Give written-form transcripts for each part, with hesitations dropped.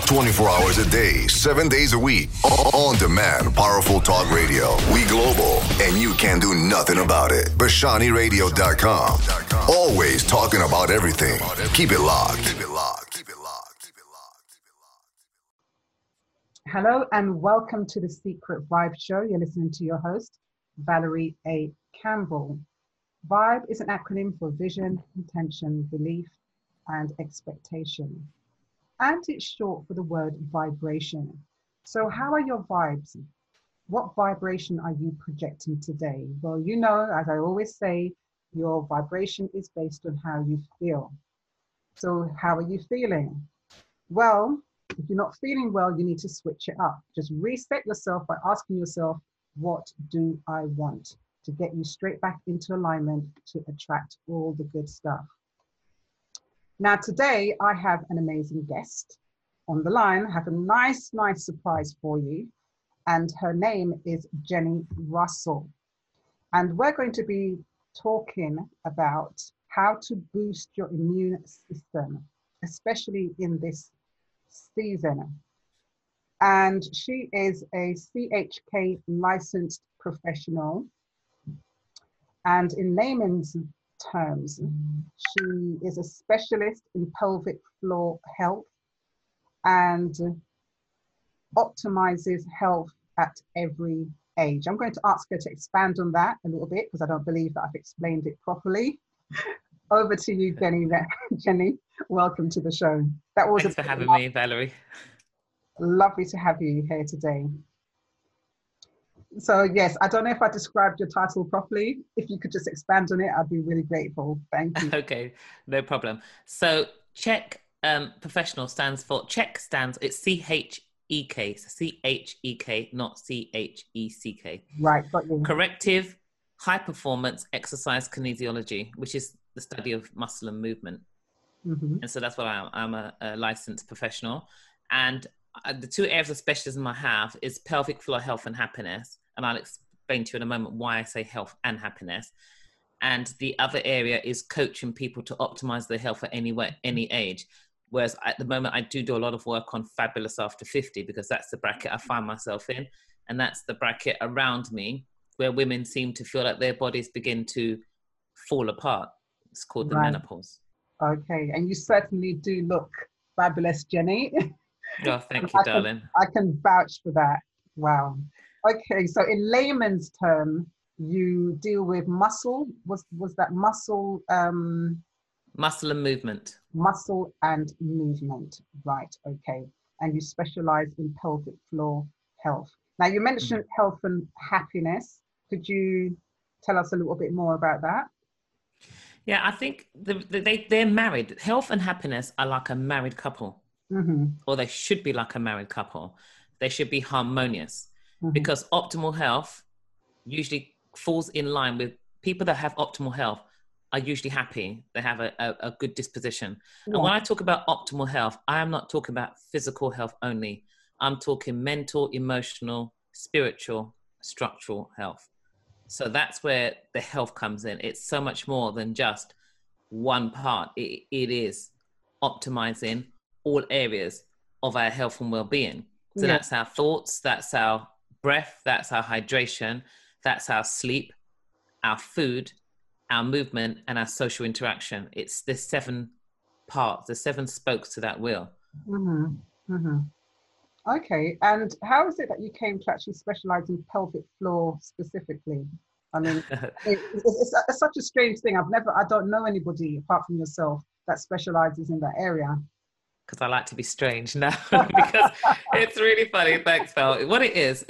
24 hours a day, 7 days a week. On demand, powerful talk radio. We global, and you can do nothing about it. BashaniRadio.com. Always talking about everything. Keep it locked. Keep it locked. Keep it locked. Keep it locked. Keep it locked. Hello and welcome to the Secret Vibe Show. You're listening to your host, Valerie A. Campbell. Vibe is an acronym for vision, intention, belief, and expectation. And it's short for the word vibration. So how are your vibes? What vibration are you projecting today? Well, you know, as I always say, your vibration is based on how you feel. So how are you feeling? Well, if you're not feeling well, you need to switch it up. Just reset yourself by asking yourself, what do I want? To get you straight back into alignment to attract all the good stuff. Now, today I have an amazing guest on the line. I have a nice surprise for you. And her name is Jenny Russell. And we're going to be talking about how to boost your immune system, especially in this season. And she is a CHK licensed professional. And in layman's terms, she is a specialist in pelvic floor health and optimizes health at every age. I'm going to ask her to expand on that a little bit because I don't believe that I've explained it properly. Over to you, Jenny. Jenny, welcome to the show. Thanks for having me, Valerie. Lovely to have you here today. So yes, I don't know if I described your title properly. If you could just expand on it, I'd be really grateful. Thank you. Okay, no problem. So CHEK professional stands for, it's C-H-E-K, so C-H-E-K, not C-H-E-C-K. Right, got you. Corrective High Performance Exercise Kinesiology, which is the study of muscle and movement. Mm-hmm. And so that's what I am. I'm a licensed professional. And the two areas of specialism I have is pelvic floor health and happiness. And I'll explain to you in a moment why I say health and happiness. And the other area is coaching people to optimize their health at any age. Whereas at the moment, I do a lot of work on fabulous after 50, because that's the bracket I find myself in. And that's the bracket around me where women seem to feel like their bodies begin to fall apart. It's called the menopause. Okay. And you certainly do look fabulous, Jenny. Oh, thank you, darling. I can vouch for that. Wow. Okay, so in layman's term, you deal with muscle. Was that muscle? Muscle and movement. Muscle and movement. Right. Okay. And you specialize in pelvic floor health. Now you mentioned health and happiness. Could you tell us a little bit more about that? Yeah, I think they're married. Health and happiness are like a married couple. Mm-hmm. Or they should be like a married couple. They should be harmonious, because optimal health usually falls in line with people that have optimal health are usually happy. They have a good disposition. Yeah. And when I talk about optimal health, I am not talking about physical health only. I'm talking mental, emotional, spiritual, structural health. So that's where the health comes in. It's so much more than just one part. It is optimizing all areas of our health and well-being. So that's our thoughts, that's our breath, that's our hydration, that's our sleep, our food, our movement, and our social interaction. It's the 7 parts, the 7 spokes to that wheel. Mm-hmm. Mm-hmm. Okay, and how is it that you came to actually specialize in pelvic floor specifically? I mean, it's such a strange thing. I don't know anybody apart from yourself that specializes in that area. Because I like to be strange now, because it's really funny. Thanks, Val. What it is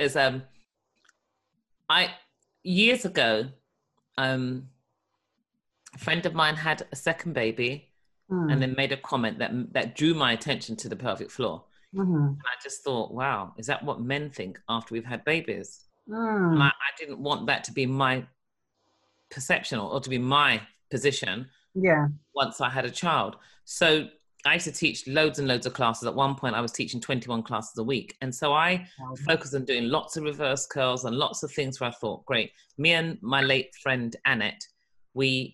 years ago, a friend of mine had a second baby and then made a comment that drew my attention to the pelvic floor. Mm-hmm. And I just thought, wow, is that what men think after we've had babies? And I didn't want that to be my perception or to be my position once I had a child. So I used to teach loads and loads of classes. At one point, I was teaching 21 classes a week. And so I focused on doing lots of reverse curls and lots of things where I thought, great. Me and my late friend, Annette, we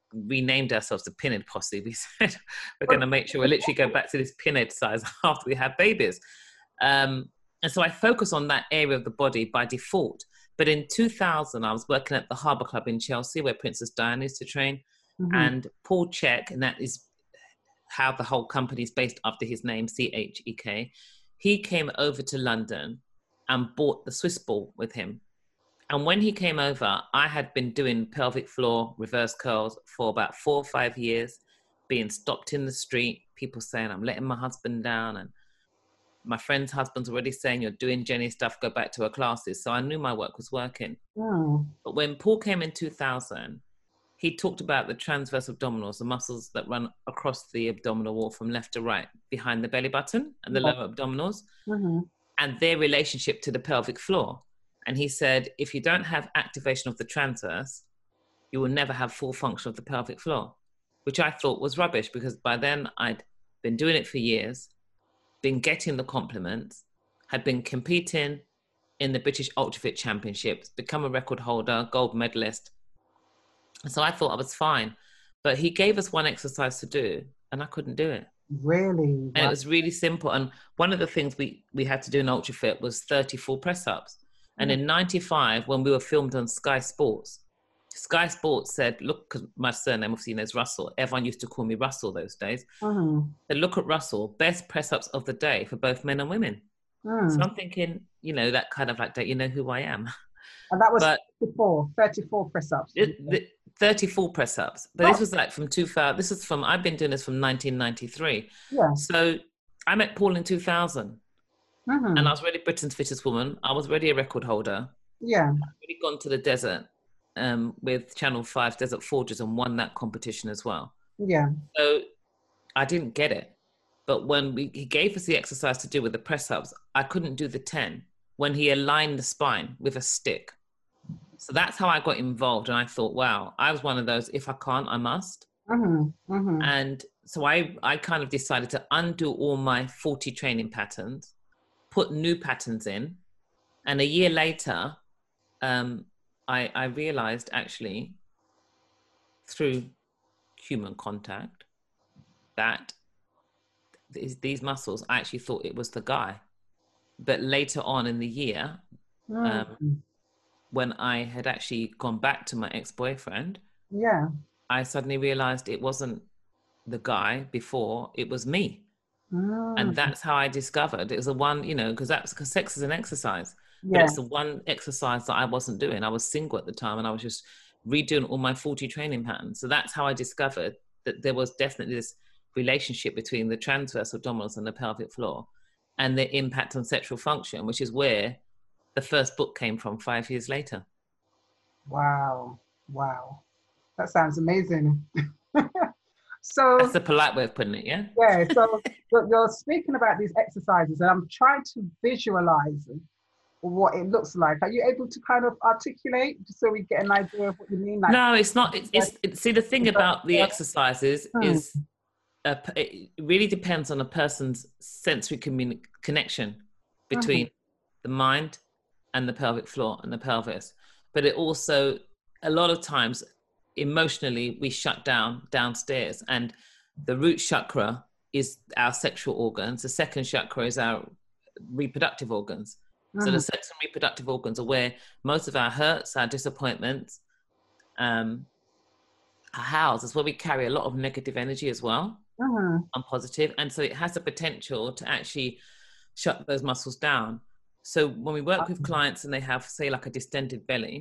renamed ourselves the Pinhead Posse. We said we're going to make sure we literally go back to this pinhead size after we have babies. And so I focus on that area of the body by default. But in 2000, I was working at the Harbour Club in Chelsea, where Princess Diana used to train. Mm-hmm. And Paul Chek, and that is how the whole company is based after his name, Chek, he came over to London and bought the Swiss ball with him. And when he came over, I had been doing pelvic floor reverse curls for about 4 or 5 years, being stopped in the street, people saying, I'm letting my husband down. And my friend's husband's already saying, you're doing Jenny stuff, go back to her classes. So I knew my work was working. Oh. But when Paul came in 2000, he talked about the transverse abdominals, the muscles that run across the abdominal wall from left to right, behind the belly button and the lower abdominals, and their relationship to the pelvic floor. And he said, if you don't have activation of the transverse, you will never have full function of the pelvic floor, which I thought was rubbish, because by then I'd been doing it for years, been getting the compliments, had been competing in the British Ultrafit Championships, become a record holder, gold medalist. So I thought I was fine. But he gave us one exercise to do, and I couldn't do it. Really? And it was really simple. And one of the things we had to do in Ultrafit was 34 press-ups. And in 95, when we were filmed on Sky Sports said, look, because my surname obviously is Russell. Everyone used to call me Russell those days. They look at Russell, best press-ups of the day for both men and women. So I'm thinking, you know, that kind of like, don't you know who I am? And that was 34 press-ups. 34 press-ups. But this was like from 2000. I've been doing this from 1993. Yeah. So I met Paul in 2000. And I was already Britain's fittest woman. I was already a record holder. Yeah. I'd already gone to the desert with Channel 5 Desert Forges and won that competition as well. Yeah. So I didn't get it. But when he gave us the exercise to do with the press-ups, I couldn't do the 10 when he aligned the spine with a stick. So that's how I got involved. And I thought, wow, I was one of those, if I can't, I must. And so I kind of decided to undo all my 40 training patterns, put new patterns in. And a year later, I realized actually through human contact that these muscles, I actually thought it was the guy. But later on in the year, when I had actually gone back to my ex-boyfriend, I suddenly realized it wasn't the guy before, it was me. And that's how I discovered it was the one, you know, because sex is an exercise, but it's the one exercise that I wasn't doing. I was single at the time and I was just redoing all my 40 training patterns. So that's how I discovered that there was definitely this relationship between the transverse abdominals and the pelvic floor and the impact on sexual function, which is where the first book came from 5 years later. Wow. That sounds amazing. So that's a polite way of putting it, yeah? Yeah, so you're speaking about these exercises and I'm trying to visualize what it looks like. Are you able to kind of articulate just so we get an idea of what you mean? Like, no, it's not. See, the thing about the exercises is it really depends on a person's sensory connection between the mind and the pelvic floor and the pelvis. But it also, a lot of times, emotionally, we shut down downstairs. And the root chakra is our sexual organs. The second chakra is our reproductive organs. So the sex and reproductive organs are where most of our hurts, our disappointments, are housed. It's where we carry a lot of negative energy as well, unpositive. And so it has the potential to actually shut those muscles down. So when we work with clients and they have, say, like a distended belly,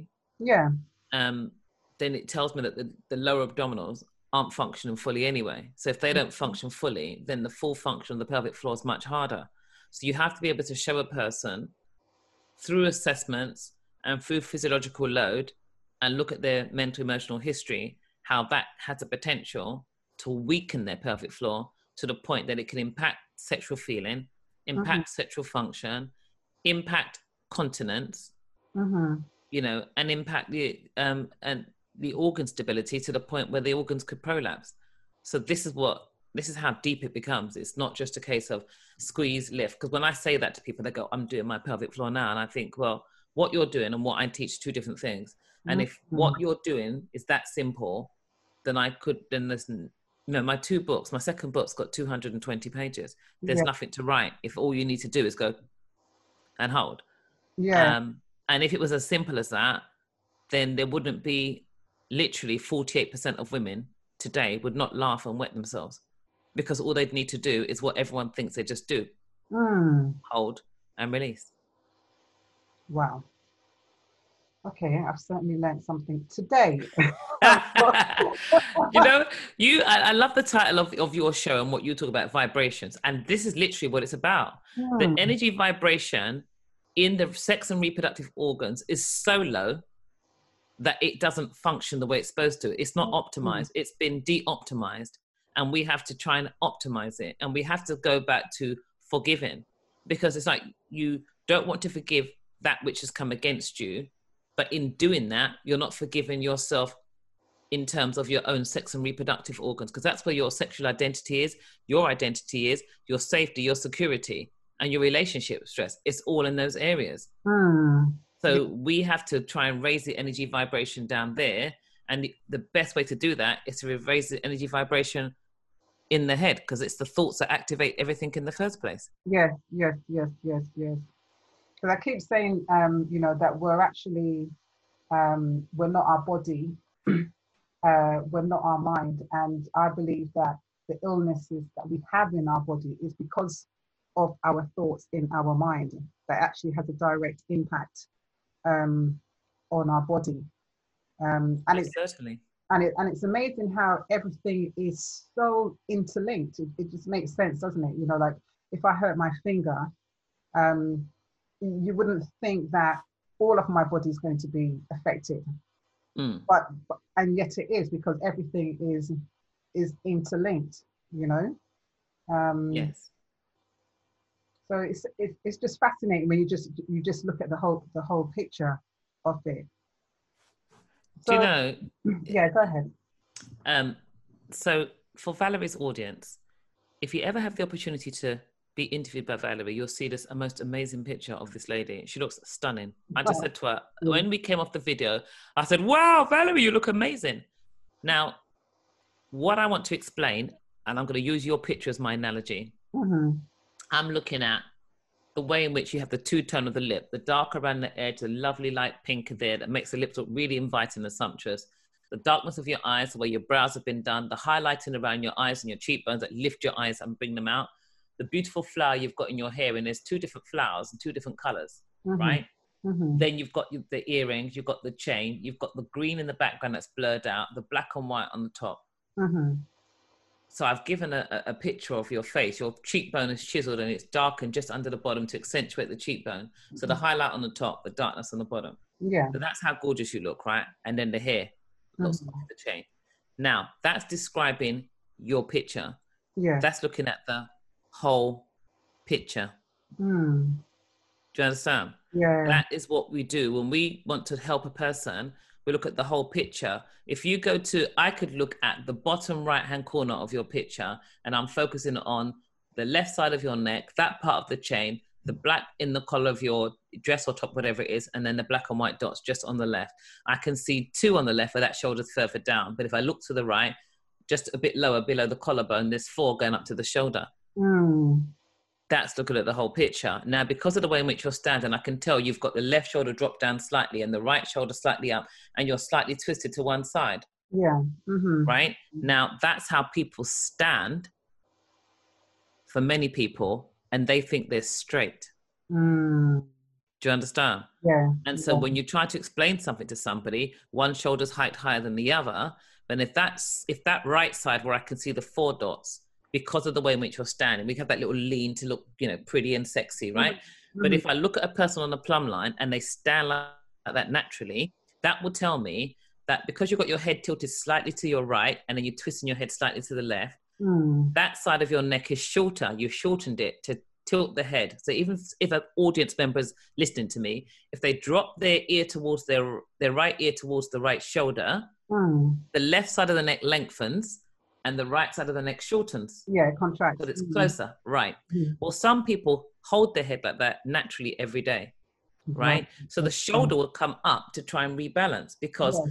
then it tells me that the lower abdominals aren't functioning fully anyway. So if they don't function fully, then the full function of the pelvic floor is much harder. So you have to be able to show a person through assessments and through physiological load and look at their mental emotional history, how that has a potential to weaken their pelvic floor to the point that it can impact sexual feeling, impact sexual function, impact continence, you know, and impact the organ stability to the point where the organs could prolapse. So this is how deep it becomes. It's not just a case of squeeze, lift. Because when I say that to people, they go, I'm doing my pelvic floor now. And I think, well, what you're doing and what I teach are two different things. And if what you're doing is that simple, then there's, my 2 books, my second book's got 220 pages. There's nothing to write if all you need to do is go and hold. Yeah. And if it was as simple as that, then there wouldn't be literally 48% of women today would not laugh and wet themselves, because all they'd need to do is what everyone thinks they just do. Hold and release. Wow. Okay, I've certainly learned something today. I love the title of your show and what you talk about, vibrations. And this is literally what it's about. The energy vibration in the sex and reproductive organs is so low that it doesn't function the way it's supposed to. It's not optimized. It's been de-optimized. And we have to try and optimize it. And we have to go back to forgiving, because it's like you don't want to forgive that which has come against you. But in doing that, you're not forgiving yourself in terms of your own sex and reproductive organs, because that's where your sexual identity is, your your safety, your security, and your relationship stress. It's all in those areas. So we have to try and raise the energy vibration down there. And the best way to do that is to raise the energy vibration in the head, because it's the thoughts that activate everything in the first place. Yes. Because I keep saying, that we're actually, we're not our body, we're not our mind. And I believe that the illnesses that we have in our body is because of our thoughts in our mind. That actually has a direct impact on our body. And it's amazing how everything is so interlinked. It just makes sense, doesn't it? Like if I hurt my finger, you wouldn't think that all of my body is going to be affected, but and yet it is, because everything is interlinked. Yes. So it's just fascinating when you just look at the whole picture of it. So, yeah, go ahead. So for Valerie's audience, if you ever have the opportunity to be interviewed by Valerie, you'll see a most amazing picture of this lady. She looks stunning. I just said to her, when we came off the video, I said, wow, Valerie, you look amazing. Now, what I want to explain, and I'm going to use your picture as my analogy. I'm looking at the way in which you have the two-tone of the lip, the dark around the edge, the lovely light pink there that makes the lips look really inviting and sumptuous. The darkness of your eyes, the way your brows have been done, the highlighting around your eyes and your cheekbones that lift your eyes and bring them out. The beautiful flower you've got in your hair, and there's 2 different flowers and 2 different colors, right? Then you've got the earrings, you've got the chain, you've got the green in the background that's blurred out, the black and white on the top. So I've given a picture of your face. Your cheekbone is chiseled and it's darkened just under the bottom to accentuate the cheekbone. So the highlight on the top, the darkness on the bottom. Yeah. So that's how gorgeous you look, right? And then the hair looks like the chain. Now, that's describing your picture. Yeah. That's looking at the whole picture. Do you understand? Yeah. That is what we do when we want to help a person. We look at the whole picture. If you go to, I could look at the bottom right-hand corner of your picture, and I'm focusing on the left side of your neck, that part of the chain, the black in the collar of your dress or top, whatever it is, and then the black and white dots just on the left. I can see 2 on the left where that shoulder's further down. But if I look to the right, just a bit lower below the collarbone, there's 4 going up to the shoulder. That's looking at the whole picture. Now, because of the way in which you're standing, I can tell you've got the left shoulder dropped down slightly and the right shoulder slightly up, and you're slightly twisted to one side. Yeah. Right? Now, that's how people stand for many people, and they think they're straight. Do you understand? Yeah. And so when you try to explain something to somebody, one shoulder's height higher than the other, then if that right side where I can see the 4 dots, because of the way in which you're standing, we have that little lean to look, pretty and sexy, right? But if I look at a person on the plumb line and they stand like that naturally, that will tell me that because you've got your head tilted slightly to your right and then you're twisting your head slightly to the left, that side of your neck is shorter. You've shortened it to tilt the head. So even if an audience member is listening to me, if they drop their ear towards their right ear towards the right shoulder, the left side of the neck lengthens and the right side of the neck shortens. Yeah, contracts. But it's closer, right? Well, some people hold their head like that naturally every day, right? So the shoulder will come up to try and rebalance because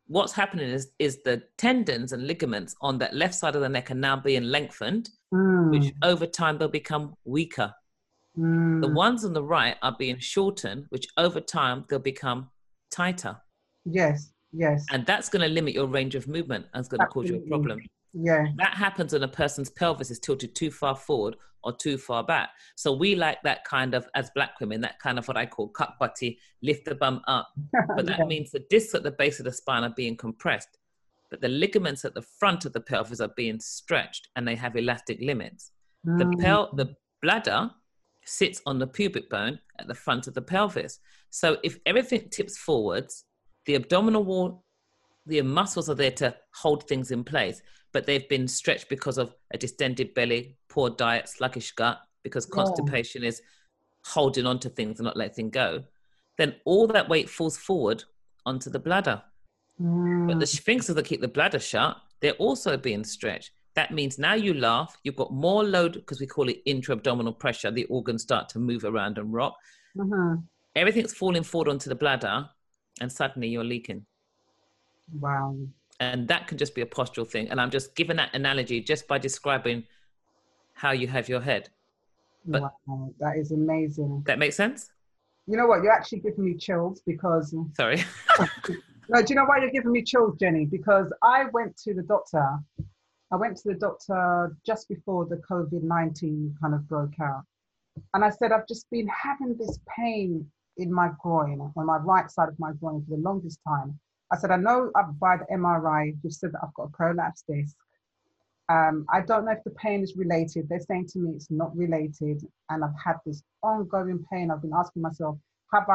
what's happening is the tendons and ligaments on that left side of the neck are now being lengthened, which over time they'll become weaker. The ones on the right are being shortened, which over time they'll become tighter. Yes. And that's going to limit your range of movement and it's going to cause you a problem. Yeah. That happens when a person's pelvis is tilted too far forward or too far back. So we like that kind of, as Black women, that kind of what I call cut butty, lift the bum up. But that means the discs at the base of the spine are being compressed, but the ligaments at the front of the pelvis are being stretched and they have elastic limits. The bladder sits on the pubic bone at the front of the pelvis. So if everything tips forwards, the abdominal wall, the muscles are there to hold things in place, but they've been stretched because of a distended belly, poor diet, sluggish gut, because constipation is holding on to things and not letting go. Then all that weight falls forward onto the bladder. But the sphincters that keep the bladder shut, they're also being stretched. That means now you laugh, you've got more load, because we call it intra-abdominal pressure. The organs start to move around and rock. Everything's falling forward onto the bladder, and suddenly you're leaking. Wow. And that can just be a postural thing. And I'm just giving that analogy just by describing how you have your head. But wow, that is amazing. That makes sense? You know what? You're actually giving me chills because... Sorry. No, do you know why you're giving me chills, Jenny? Because I went to the doctor. I went to the doctor just before the COVID-19 kind of broke out. And I said, I've just been having this pain in my groin, on my right side of my groin for the longest time. I said, I know by the MRI, you've said that I've got a prolapse disc. I don't know if the pain is related. They're saying to me it's not related. And I've had this ongoing pain. I've been asking myself, have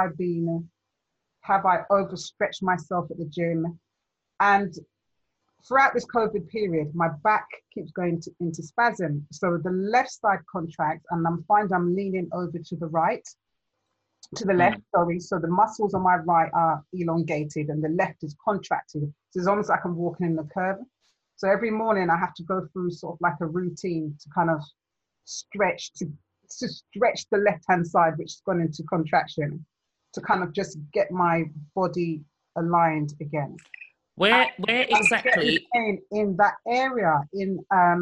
I overstretched myself at the gym? And throughout this COVID period, my back keeps going into spasm. So the left side contracts, and I'm finding I'm leaning over to the right. To the left, sorry. So the muscles on my right are elongated and the left is contracted. So it's almost like I'm walking in the curve. So every morning I have to go through sort of like a routine to kind of stretch, to stretch the left-hand side, which has gone into contraction, to kind of just get my body aligned again. Where exactly? In that area, in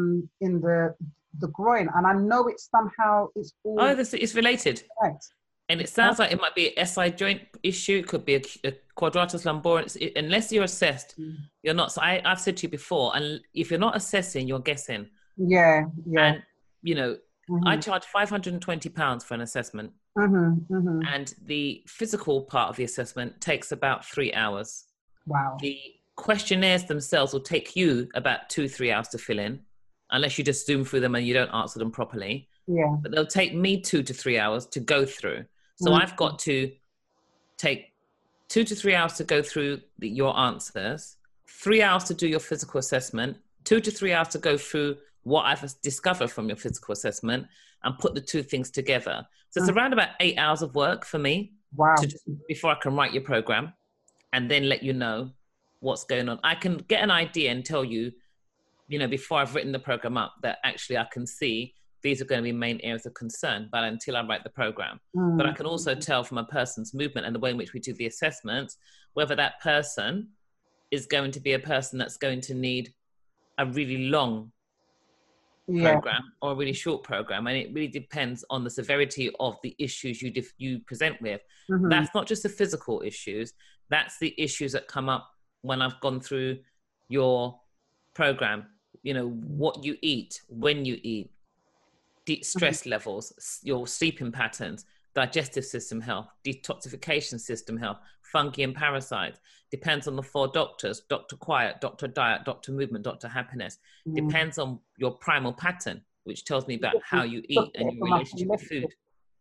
the groin. And I know it's somehow, it's all... Oh, it's related. Right. And it sounds like it might be an SI joint issue. It could be a quadratus lumborum. Unless you're assessed, you're not. So I've said to you before, and if you're not assessing, you're guessing. Yeah. And, you know, I charge £520 for an assessment. And the physical part of the assessment takes about 3 hours. Wow. The questionnaires themselves will take you about 2-3 hours to fill in, unless you just zoom through them and you don't answer them properly. Yeah. But they'll take me 2 to 3 hours to go through. So I've got to take 2 to 3 hours to go through your answers, 3 hours to do your physical assessment, 2 to 3 hours to go through what I've discovered from your physical assessment and put the two things together. So it's around about 8 hours of work for me. Wow. Before I can write your program and then let you know what's going on. I can get an idea and tell you, you know, before I've written the program up, that actually I can see these are going to be main areas of concern, but until I write the program. But I can also tell from a person's movement and the way in which we do the assessments, whether that person is going to be a person that's going to need a really long program or a really short program. And it really depends on the severity of the issues you present with. That's not just the physical issues. That's the issues that come up when I've gone through your program. You know, what you eat, when you eat, stress levels, your sleeping patterns, digestive system health, detoxification system health, fungi and parasites. Depends on the 4 doctors: Dr. Quiet, Dr. Diet, Dr. Movement, Dr. Happiness. Depends on your primal pattern, which tells me about how you eat and your relationship with food.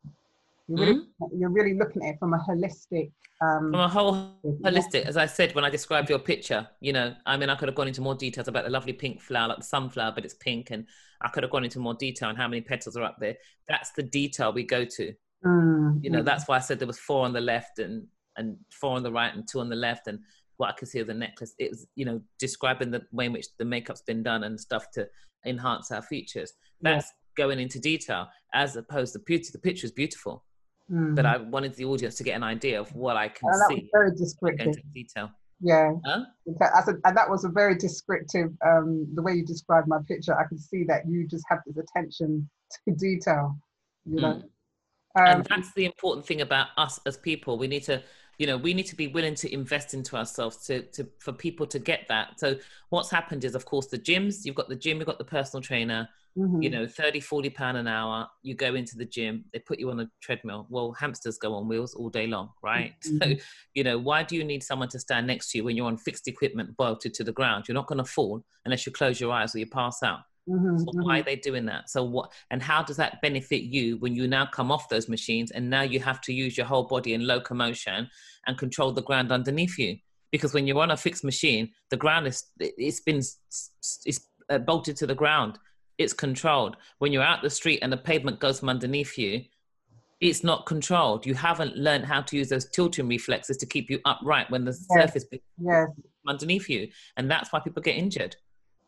You're really looking at it from a holistic... from a whole holistic, as I said, when I described your picture, you know, I mean, I could have gone into more details about the lovely pink flower, like the sunflower, but it's pink. And I could have gone into more detail on how many petals are up there. That's the detail we go to. You know, that's why I said there was 4 on the left and 4 on the right and 2 on the left. And what I could see of the necklace, it was, you know, describing the way in which the makeup's been done and stuff to enhance our features. That's going into detail, as opposed to beauty. The picture is beautiful. But I wanted the audience to get an idea of what I can see. Very descriptive. Into detail. Yeah. Huh? And that was a very descriptive, the way you described my picture. I could see that you just have this attention to detail, you know. And Um, that's the important thing about us as people. We need to, we need to be willing to invest into ourselves for people to get that. So what's happened is, of course, the gyms, you've got the gym, you've got the personal trainer, 30, 40 pound an hour. You go into the gym, they put you on a treadmill. Well, hamsters go on wheels all day long, right? So, why do you need someone to stand next to you when you're on fixed equipment bolted to the ground? You're not going to fall unless you close your eyes or you pass out. So why are they doing that? So what, and how does that benefit you when you now come off those machines and now you have to use your whole body in locomotion and control the ground underneath you? Because when you're on a fixed machine, the ground it's bolted to the ground. It's controlled. When you're out the street and the pavement goes from underneath you, it's not controlled. You haven't learned how to use those tilting reflexes to keep you upright when the surface is underneath you. And that's why people get injured.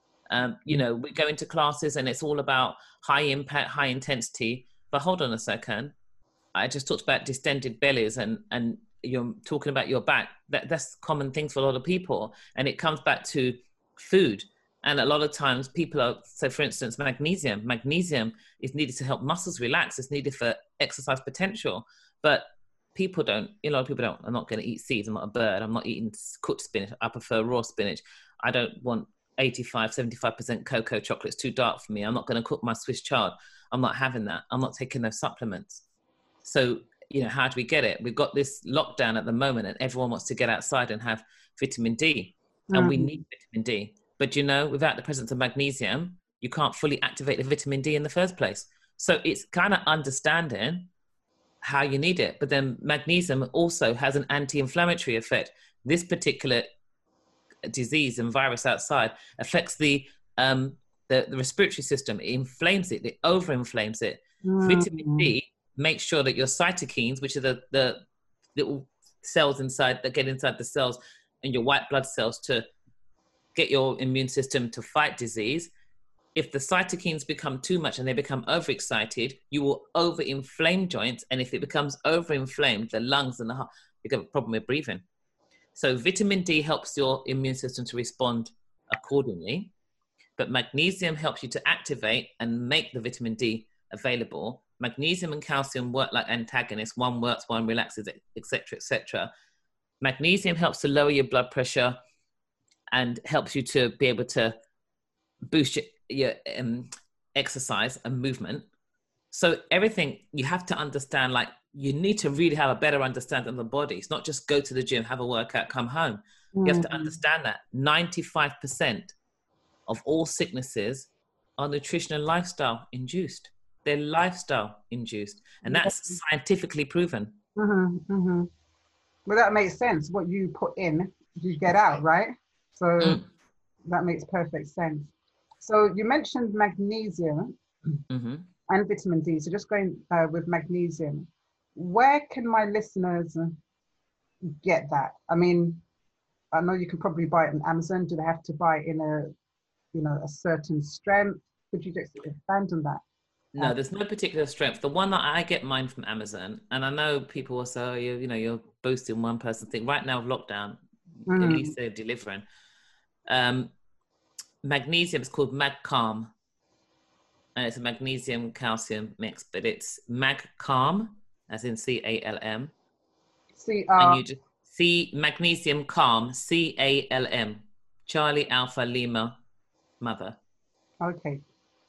We go into classes and it's all about high impact, high intensity. But hold on a second. I just talked about distended bellies and you're talking about your back. That's common things for a lot of people. And it comes back to food. And a lot of times people are, so for instance, magnesium. Magnesium is needed to help muscles relax. It's needed for exercise potential. But people don't, a lot of people don't. I'm not going to eat seeds. I'm not a bird. I'm not eating cooked spinach. I prefer raw spinach. I don't want 85-75% cocoa chocolate. It's too dark for me. I'm not going to cook my Swiss chard. I'm not having that. I'm not taking those supplements. So, how do we get it? We've got this lockdown at the moment and everyone wants to get outside and have vitamin D. And we need vitamin D. But, without the presence of magnesium, you can't fully activate the vitamin D in the first place. So it's kind of understanding how you need it. But then magnesium also has an anti-inflammatory effect. This particular disease and virus outside affects the respiratory system. It inflames it. It over-inflames it. Vitamin D makes sure that your cytokines, which are the little cells inside that get inside the cells and your white blood cells to get your immune system to fight disease. If the cytokines become too much and they become overexcited, you will over-inflame joints. And if it becomes over-inflamed, the lungs and the heart, you get a problem with breathing. So vitamin D helps your immune system to respond accordingly, but magnesium helps you to activate and make the vitamin D available. Magnesium and calcium work like antagonists. One works, one relaxes, etc., etc. Magnesium helps to lower your blood pressure and helps you to be able to boost your exercise and movement. So everything you have to understand, like, you need to really have a better understanding of the body. It's not just go to the gym, have a workout, come home. You have to understand that 95% of all sicknesses are nutrition and lifestyle induced. They're lifestyle induced. And that's scientifically proven. Well, that makes sense. What you put in, you get out, right? So that makes perfect sense. So you mentioned magnesium and vitamin D. So just going with magnesium, where can my listeners get that? I mean, I know you can probably buy it on Amazon. Do they have to buy it in a certain strength? Could you just expand on that? No, there's no particular strength. The one that I get mine from Amazon, and I know people will say, oh, you're boosting one person thing. Right now, lockdown, at least they're delivering. Magnesium is called MagCalm, and it's a magnesium calcium mix, but it's MagCalm, as in CALM. And you just see Magnesium Calm, CALM, Charlie Alpha Lima Mother. Okay.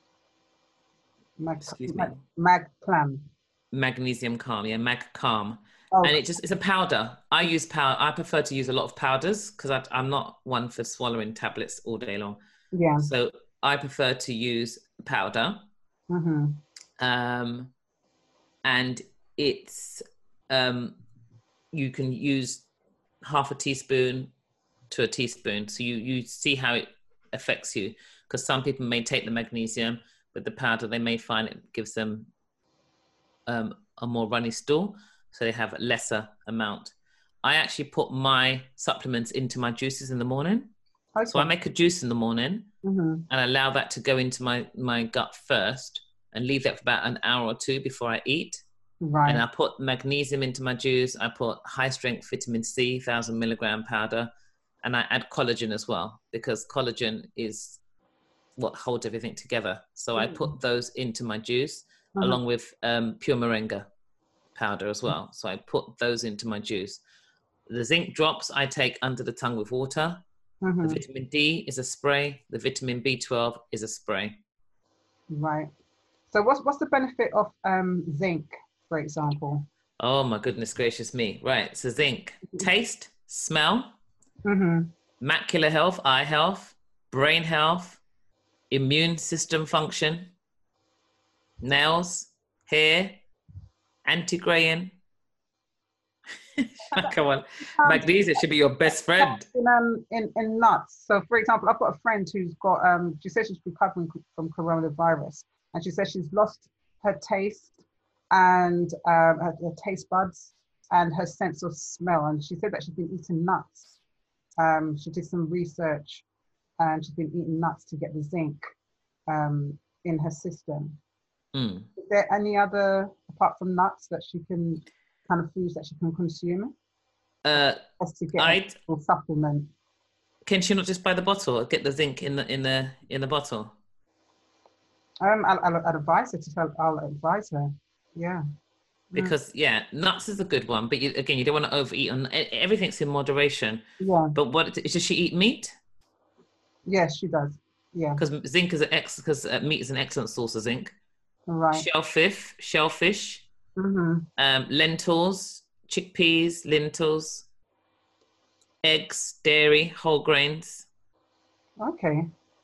Excuse me. MagCalm. Magnesium Calm, yeah, MagCalm. Okay. And it's a powder. I use powder. I prefer to use a lot of powders because I'm not one for swallowing tablets all day long. Yeah. So I prefer to use powder. And it's you can use half a teaspoon to a teaspoon. So you see how it affects you, because some people may take the magnesium, but the powder, they may find it gives them a more runny stool, so they have a lesser amount. I actually put my supplements into my juices in the morning. Okay. So I make a juice in the morning and allow that to go into my gut first and leave that for about an hour or two before I eat. Right. And I put magnesium into my juice. I put high strength vitamin C, 1,000 milligram powder. And I add collagen as well, because collagen is what holds everything together. So I put those into my juice along with pure moringa powder as well. So I put those into my juice. The zinc drops I take under the tongue with water. The vitamin D is a spray. The vitamin B12 is a spray. Right. So what's the benefit of zinc, for example? Oh my goodness gracious me. Right. So zinc, taste, smell, macular health, eye health, brain health, immune system function, nails, hair, anti-graying. Come on. Magnesium should be your best friend. In nuts. So for example, I've got a friend who's got, she says she's recovering from coronavirus, and she says she's lost her taste and her taste buds and her sense of smell. And she said that she's been eating nuts. She did some research and she's been eating nuts to get the zinc in her system. Is there any other, apart from nuts, that she can, kind of foods that she can consume? Just to get a supplement. Can she not just buy the bottle or get the zinc in the bottle? I'll advise her I'll advise her. Yeah. Because nuts is a good one, but you don't want to overeat on everything's in moderation. Yeah. But does she eat meat? Yes, she does. Yeah. Because zinc is meat is an excellent source of zinc. Right. Shellfish, lentils, chickpeas, lentils, eggs, dairy, whole grains. Okay.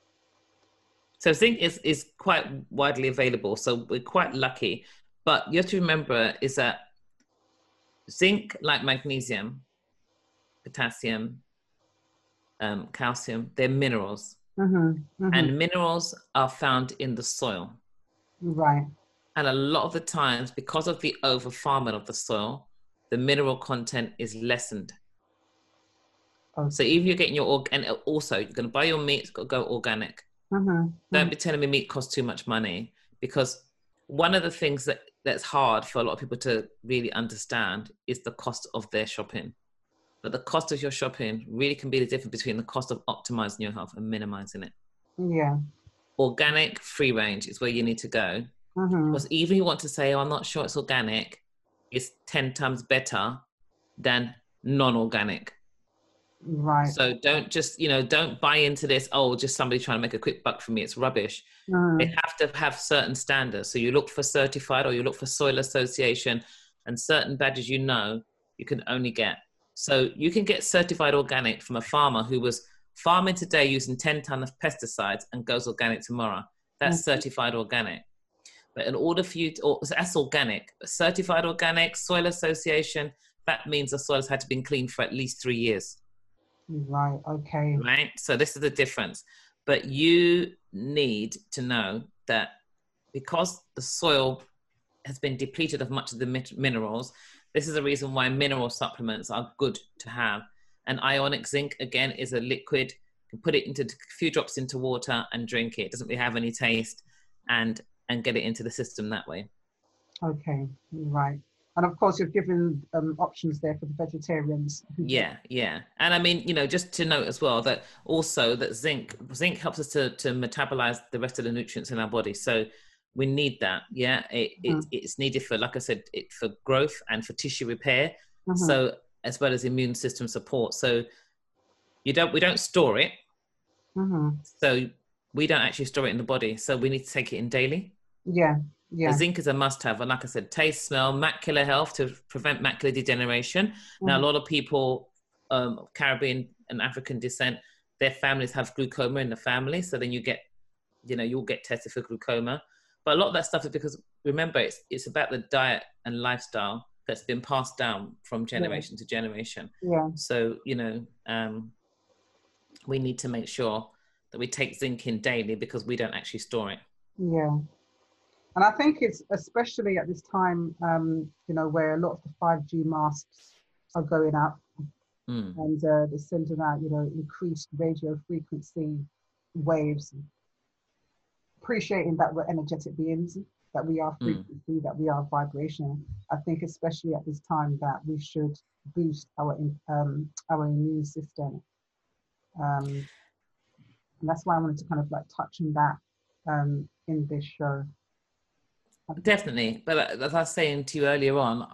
So zinc is quite widely available. So we're quite lucky. But you have to remember is that zinc, like magnesium, potassium, calcium, they're minerals. And minerals are found in the soil. Right. And a lot of the times, because of the over farming of the soil, the mineral content is lessened. Okay. So if you're getting your and also you're going to buy your meat, it's got to go organic. Don't be telling me meat costs too much money, because one of the things that's hard for a lot of people to really understand is the cost of their shopping. But the cost of your shopping really can be the difference between the cost of optimizing your health and minimizing it. Yeah. Organic, free range is where you need to go. Because even if you want to say, I'm not sure it's organic, it's 10 times better than non-organic. Right. So don't just, don't buy into this, just somebody trying to make a quick buck for me. It's rubbish. They have to have certain standards. So you look for certified, or you look for Soil Association, and certain badges you can only get. So you can get certified organic from a farmer who was farming today using 10 tons of pesticides and goes organic tomorrow. That's certified organic. But in order for you to, that's organic. Certified organic, Soil Association, that means the soil has had to be cleaned for at least 3 years. Right, okay. Right? So this is the difference. But you need to know that because the soil has been depleted of much of the minerals, this is the reason why mineral supplements are good to have. And ionic zinc, again, is a liquid. You can put it into a few drops into water and drink it. It doesn't really have any taste, and get it into the system that way. Okay, right. And of course, you've given options there for the vegetarians. Yeah. And I mean, just to note as well that also that zinc helps us to metabolize the rest of the nutrients in our body. So we need that. Yeah. It's needed for, like I said, for growth and for tissue repair. So as well as immune system support. So we don't store it. So we don't actually store it in the body. So we need to take it in daily. Yeah. The zinc is a must-have, and like I said, taste, smell, macular health to prevent macular degeneration. Now, a lot of people, Caribbean and African descent, their families have glaucoma in the family, so then you'll get tested for glaucoma. But a lot of that stuff is because, remember, it's about the diet and lifestyle that's been passed down from generation to generation. Yeah. So we need to make sure that we take zinc in daily, because we don't actually store it. Yeah. And I think it's especially at this time, where a lot of the 5G masks are going up and they're sending out, increased radio frequency waves, appreciating that we're energetic beings, that we are frequency, that we are vibration. I think especially at this time that we should boost our immune system And that's why I wanted to kind of like touch on that in this show. Definitely. But as I was saying to you earlier on,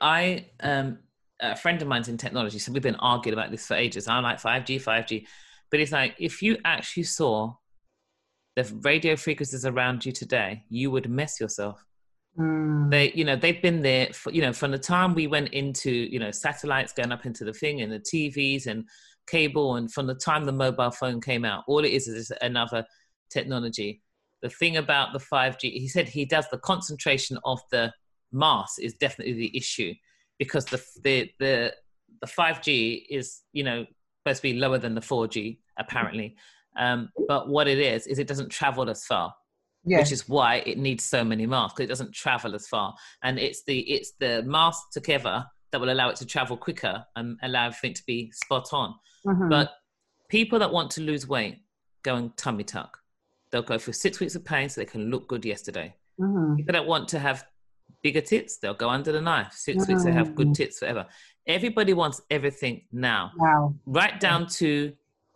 a friend of mine's in technology, so we've been arguing about this for ages. I'm like 5G. But it's like, if you actually saw the radio frequencies around you today, you would mess yourself. They've been there for, from the time we went into, satellites going up into the thing and the TVs and cable, and from the time the mobile phone came out, all it is another technology. The thing about the 5G, he said the concentration of the mass is definitely the issue, because the 5G is, supposed to be lower than the 4G, apparently. But what it is it doesn't travel as far, which is why it needs so many masks, because it doesn't travel as far. And it's the masks together that will allow it to travel quicker and allow everything to be spot on. But people that want to lose weight go and tummy tuck. They'll go through 6 weeks of pain so they can look good yesterday. People that want to have bigger tits, they'll go under the knife. 6 weeks, they have good tits forever. Everybody wants everything now. Wow. Right down to,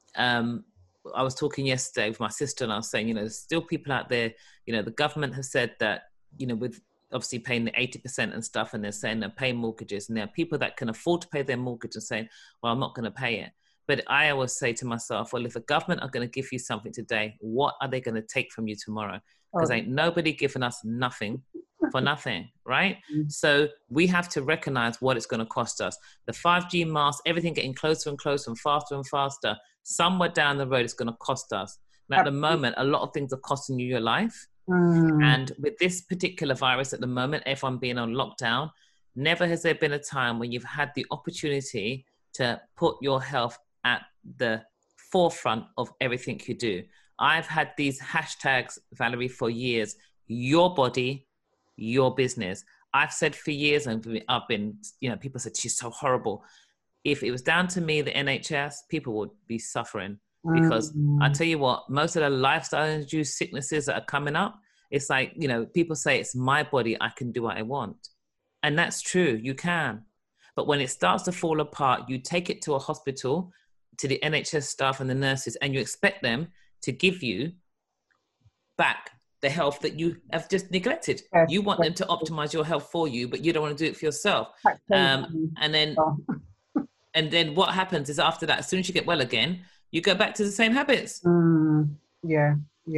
I was talking yesterday with my sister, and I was saying, there's still people out there, the government has said that, with obviously paying the 80% and stuff, and they're saying they're paying mortgages, and there are people that can afford to pay their mortgage and saying, well, I'm not going to pay it. But I always say to myself, well, if the government are going to give you something today, what are they going to take from you tomorrow? Because ain't nobody giving us nothing for nothing, right? So we have to recognize what it's going to cost us. The 5G mask, everything getting closer and closer and faster. Somewhere down the road, it's going to cost us. And at the moment, a lot of things are costing you your life. And with this particular virus at the moment, everyone being on lockdown, never has there been a time when you've had the opportunity to put your health at the forefront of everything you do. I've had these hashtags, Valerie, for years. Your body, your business. I've said for years, and I've been, people said, she's so horrible. If it was down to me, the NHS, people would be suffering, because I tell you what, most of the lifestyle-induced sicknesses that are coming up, it's like, people say it's my body, I can do what I want. And that's true, you can. But when it starts to fall apart, you take it to a hospital, to the NHS staff and the nurses, and you expect them to give you back the health that you have just neglected. You want them to optimize your health for you, but you don't want to do it for yourself. And then what happens is, after that, as soon as you get well again, you go back to the same habits. Yeah.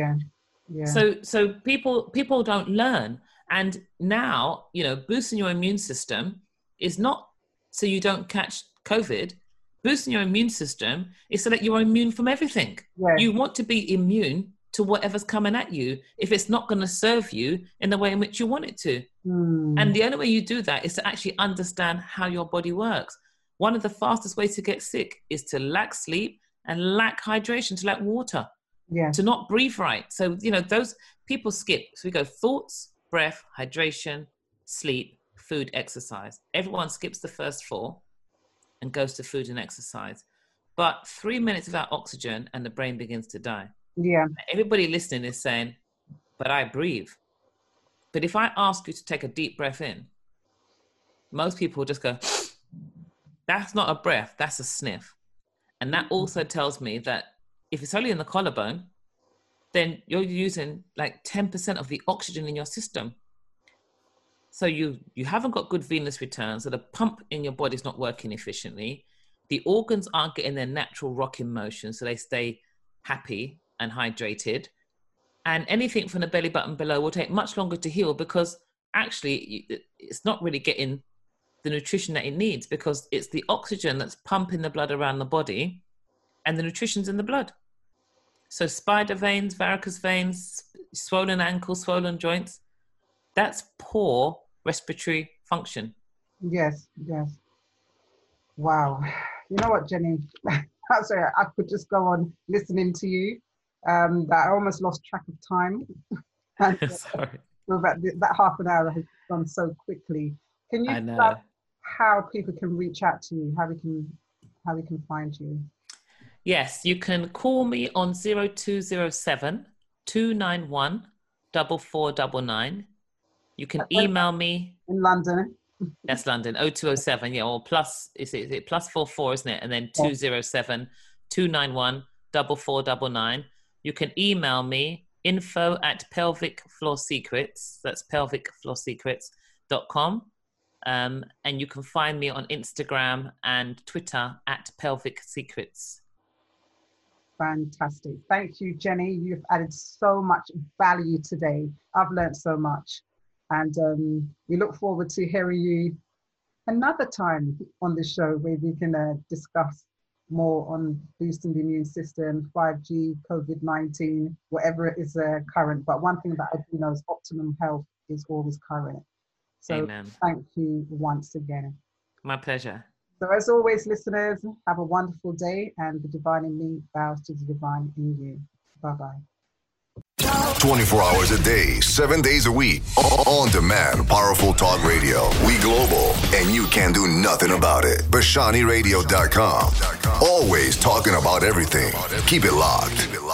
So people don't learn. And now, boosting your immune system is not so you don't catch COVID. Boosting your immune system is so that you're immune from everything. You want to be immune to whatever's coming at you if it's not going to serve you in the way in which you want it to. And the only way you do that is to actually understand how your body works. One of the fastest ways to get sick is to lack sleep and lack hydration, to lack water, to not breathe right. So, those people skip. So we go thoughts, breath, hydration, sleep, food, exercise. Everyone skips the first 4 and goes to food and exercise. But 3 minutes without oxygen and the brain begins to die. Everybody listening is saying, but I breathe. But if I ask you to take a deep breath in, most people just go, that's not a breath, that's a sniff. And that also tells me that if it's only in the collarbone, then you're using like 10% of the oxygen in your system. So you haven't got good venous return, so the pump in your body is not working efficiently. The organs aren't getting their natural rocking motion, so they stay happy and hydrated. And anything from the belly button below will take much longer to heal, because actually it's not really getting the nutrition that it needs, because it's the oxygen that's pumping the blood around the body, and the nutrition's in the blood. So spider veins, varicose veins, swollen ankles, swollen joints, that's poor respiratory function. Yes. Wow. You know what, Jenny? Sorry, I could just go on listening to you. That I almost lost track of time. Sorry. That half an hour has gone so quickly. Can you tell us how people can reach out to you? How we can find you? Yes, you can call me on 0207 291 4499. You can email me. In London. That's London, 0207, or plus, is it +44, isn't it? And then 207 291-4499. You can email me, info@pelvicfloorsecrets, that's pelvicfloorsecrets.com. And you can find me on Instagram and Twitter @pelvicsecrets. Fantastic. Thank you, Jenny. You've added so much value today. I've learned so much. And we look forward to hearing you another time on the show where we can discuss more on boosting the immune system, 5G, COVID-19, whatever is current. But one thing that I do know is optimum health is always current. So Amen. Thank you once again. My pleasure. So as always, listeners, have a wonderful day, and the divine in me bows to the divine in you. Bye-bye. 24 hours a day, 7 days a week. On demand, powerful talk radio. We global, and you can do nothing about it. BashaniRadio.com. Always talking about everything. Keep it locked.